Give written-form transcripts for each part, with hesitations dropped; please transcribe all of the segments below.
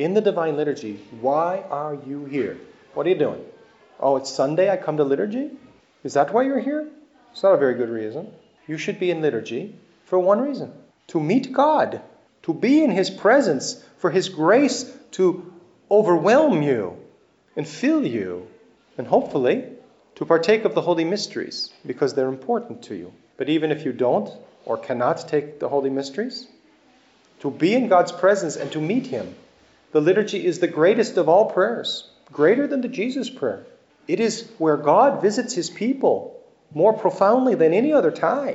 in the Divine Liturgy, why are you here? What are you doing? Oh, it's Sunday, I come to liturgy? Is that why you're here? It's not a very good reason. You should be in liturgy for one reason: to meet God, to be in His presence, for His grace to overwhelm you and fill you, and hopefully to partake of the holy mysteries, because they're important to you. But even if you don't or cannot take the holy mysteries, to be in God's presence and to meet Him. The liturgy is the greatest of all prayers, greater than the Jesus prayer. It is where God visits His people more profoundly than any other time.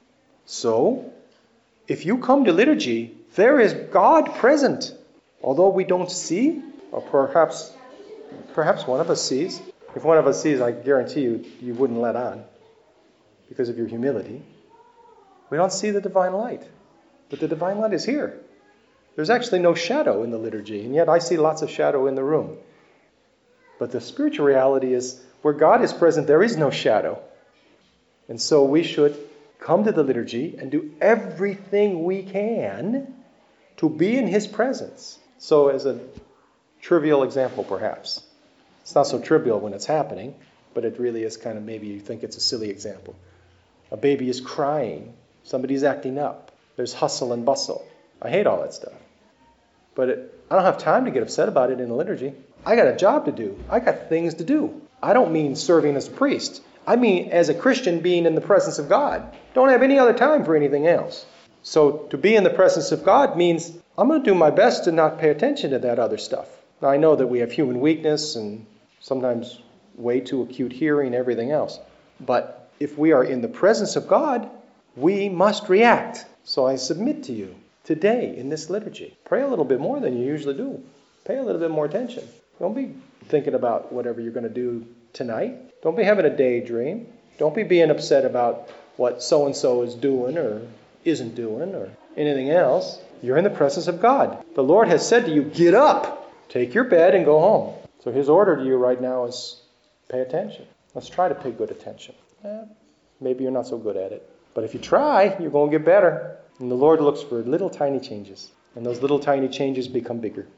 So, if you come to liturgy, there is God present. Although we don't see, or perhaps one of us sees. If one of us sees, I guarantee you wouldn't let on because of your humility. We don't see the divine light. But the divine light is here. There's actually no shadow in the liturgy, and yet I see lots of shadow in the room. But the spiritual reality is, where God is present, there is no shadow. And so we should come to the liturgy and do everything we can to be in His presence. So as a trivial example, perhaps. It's not so trivial when it's happening, but it really is kind of, maybe you think it's a silly example. A baby is crying. Somebody's acting up. There's hustle and bustle. I hate all that stuff. But I don't have time to get upset about it in the liturgy. I got a job to do. I got things to do. I don't mean serving as a priest. I mean as a Christian being in the presence of God. Don't have any other time for anything else. So to be in the presence of God means I'm going to do my best to not pay attention to that other stuff. Now I know that we have human weakness and sometimes way too acute hearing and everything else. But if we are in the presence of God, we must react. So I submit to you today in this liturgy. Pray a little bit more than you usually do. Pay a little bit more attention. Don't be thinking about whatever you're going to do tonight. Don't be having a daydream. Don't be being upset about what so-and-so is doing or isn't doing or anything else. You're in the presence of God. The Lord has said to you, get up, take your bed and go home. So His order to you right now is pay attention. Let's try to pay good attention. Maybe you're not so good at it. But if you try, you're going to get better. And the Lord looks for little tiny changes. And those little tiny changes become bigger.